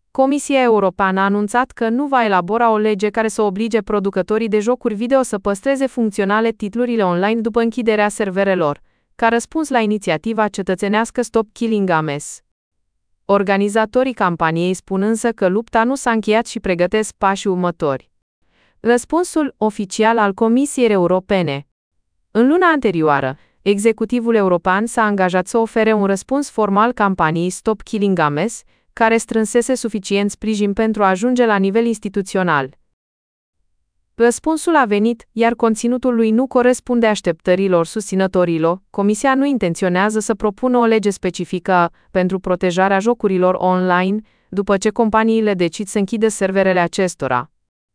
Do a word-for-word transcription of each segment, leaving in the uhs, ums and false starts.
Comisia Europeană a anunțat că nu va elabora o lege care să oblige producătorii de jocuri video să păstreze funcționale titlurile online după închiderea serverelor, ca răspuns la inițiativa cetățenească Stop Killing Games. Organizatorii campaniei spun însă că lupta nu s-a încheiat și pregătesc pașii următori. Răspunsul oficial al Comisiei Europene. În luna anterioară, executivul european s-a angajat să ofere un răspuns formal campaniei Stop Killing Games, care strânsese suficient sprijin pentru a ajunge la nivel instituțional. Răspunsul a venit, iar conținutul lui nu corespunde așteptărilor susținătorilor. Comisia nu intenționează să propună o lege specifică pentru protejarea jocurilor online, după ce companiile decid să închidă serverele acestora.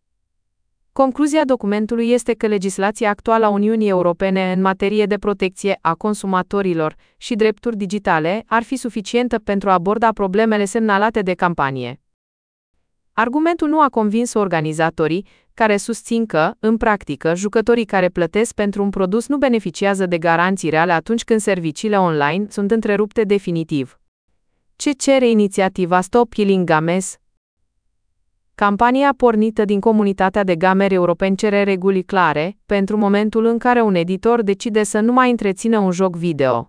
Concluzia documentului este că legislația actuală a Uniunii Europene în materie de protecție a consumatorilor și drepturi digitale ar fi suficientă pentru a aborda problemele semnalate de campanie. Argumentul nu a convins organizatorii, care susțin că, în practică, jucătorii care plătesc pentru un produs nu beneficiază de garanții reale atunci când serviciile online sunt întrerupte definitiv. Ce cere inițiativa Stop Killing Games? Campania pornită din comunitatea de gameri europeni cere reguli clare pentru momentul în care un editor decide să nu mai întrețină un joc video.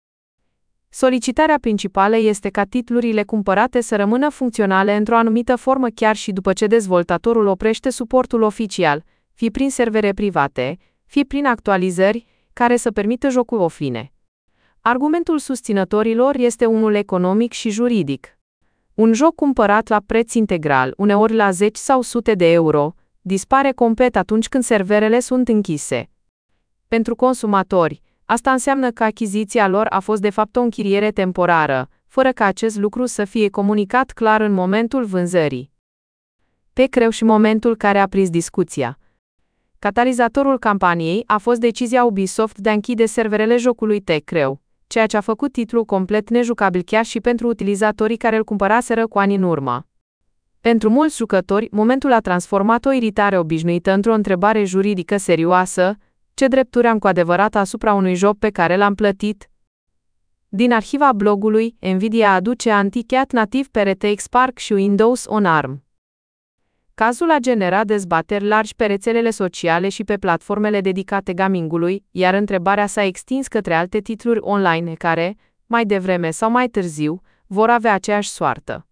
Solicitarea principală este ca titlurile cumpărate să rămână funcționale într-o anumită formă chiar și după ce dezvoltatorul oprește suportul oficial, fie prin servere private, fie prin actualizări care să permită jocul offline. Argumentul susținătorilor este unul economic și juridic. Un joc cumpărat la preț integral, uneori la zeci sau sute de euro, dispare complet atunci când serverele sunt închise. Pentru consumatori, asta înseamnă că achiziția lor a fost de fapt o închiriere temporară, fără ca acest lucru să fie comunicat clar în momentul vânzării. Tecreu și momentul care a prins discuția. Catalizatorul campaniei a fost decizia Ubisoft de a închide serverele jocului Tecreu, ceea ce a făcut titlul complet nejucabil chiar și pentru utilizatorii care îl cumpăraseră cu ani în urmă. Pentru mulți jucători, momentul a transformat o iritare obișnuită într-o întrebare juridică serioasă: ce drepturi am cu adevărat asupra unui joc pe care l-am plătit? Din arhiva blogului, Nvidia aduce anti-cheat nativ pe R T X Spark și Windows on ARM. Cazul a generat dezbateri largi pe rețelele sociale și pe platformele dedicate gamingului, iar întrebarea s-a extins către alte titluri online care, mai devreme sau mai târziu, vor avea aceeași soartă.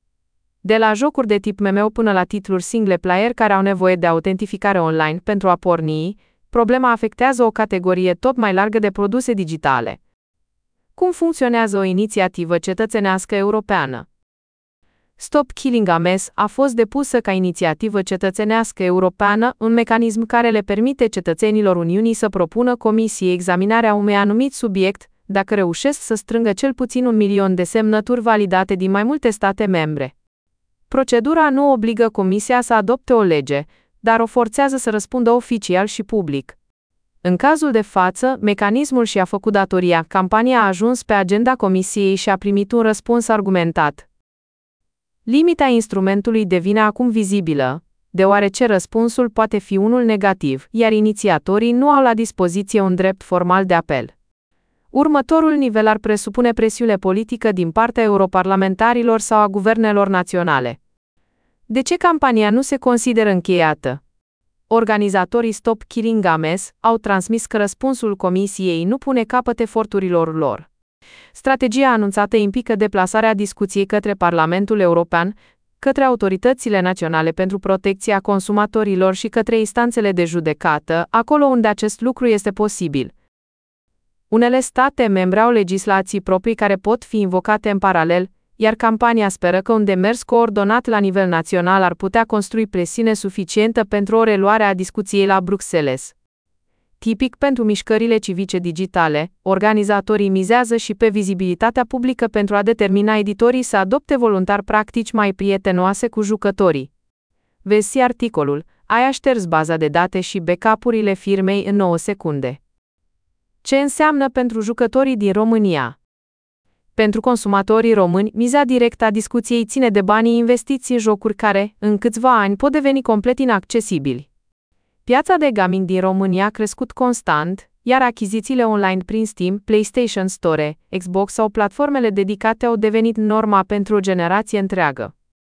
De la jocuri de tip M M O până la titluri single player care au nevoie de autentificare online pentru a porni, problema afectează o categorie tot mai largă de produse digitale. Cum funcționează o inițiativă cetățenească europeană? Stop Killing Games a fost depusă ca inițiativă cetățenească europeană, un mecanism care le permite cetățenilor Uniunii să propună Comisiei examinarea unui anumit subiect, dacă reușesc să strângă cel puțin un milion de semnături validate din mai multe state membre. Procedura nu obligă Comisia să adopte o lege, dar o forțează să răspundă oficial și public. În cazul de față, mecanismul și-a făcut datoria, campania a ajuns pe agenda Comisiei și a primit un răspuns argumentat. Limita instrumentului devine acum vizibilă, deoarece răspunsul poate fi unul negativ, iar inițiatorii nu au la dispoziție un drept formal de apel. Următorul nivel ar presupune presiune politică din partea europarlamentarilor sau a guvernelor naționale. De ce campania nu se consideră încheiată? Organizatorii Stop Killing Games au transmis că răspunsul Comisiei nu pune capăt eforturilor lor. Strategia anunțată implică deplasarea discuției către Parlamentul European, către autoritățile naționale pentru protecția consumatorilor și către instanțele de judecată, acolo unde acest lucru este posibil. Unele state membre au legislații proprii care pot fi invocate în paralel, iar campania speră că un demers coordonat la nivel național ar putea construi presiune suficientă pentru o reluare a discuției la Bruxelles. Tipic pentru mișcările civice digitale, organizatorii mizează și pe vizibilitatea publică pentru a determina editorii să adopte voluntar practici mai prietenoase cu jucătorii. Vezi articolul: ai șters baza de date și backup-urile firmei în nouă secunde. Ce înseamnă pentru jucătorii din România? Pentru consumatorii români, miza directă a discuției ține de banii investiți în jocuri care, în câțiva ani, pot deveni complet inaccesibili. Piața de gaming din România a crescut constant, iar achizițiile online prin Steam, PlayStation Store, Xbox sau platformele dedicate au devenit norma pentru o generație întreagă.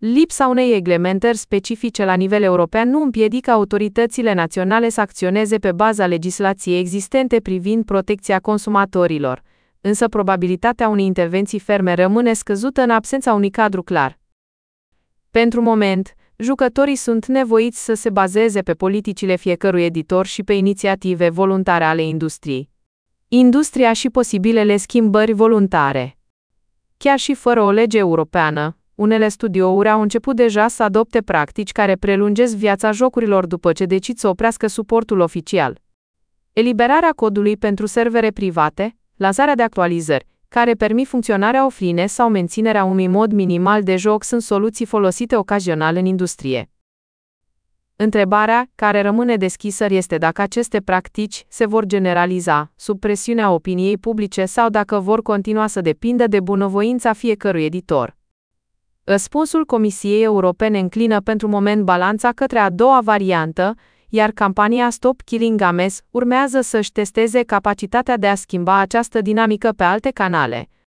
Lipsa unei reglementări specifice la nivel european nu împiedică autoritățile naționale să acționeze pe baza legislației existente privind protecția consumatorilor, însă probabilitatea unei intervenții ferme rămâne scăzută în absența unui cadru clar. Pentru moment, jucătorii sunt nevoiți să se bazeze pe politicile fiecărui editor și pe inițiative voluntare ale industriei. Industria și posibilele schimbări voluntare. Chiar și fără o lege europeană, unele studiouri au început deja să adopte practici care prelungesc viața jocurilor după ce decid să oprească suportul oficial. Eliberarea codului pentru servere private, lansarea de actualizări, care permit funcționarea offline sau menținerea unui mod minimal de joc sunt soluții folosite ocazional în industrie. Întrebarea care rămâne deschisă este dacă aceste practici se vor generaliza sub presiunea opiniei publice sau dacă vor continua să depindă de bunăvoința fiecărui editor. Răspunsul Comisiei Europene înclină pentru moment balanța către a doua variantă, iar campania Stop Killing Games urmează să-și testeze capacitatea de a schimba această dinamică pe alte canale,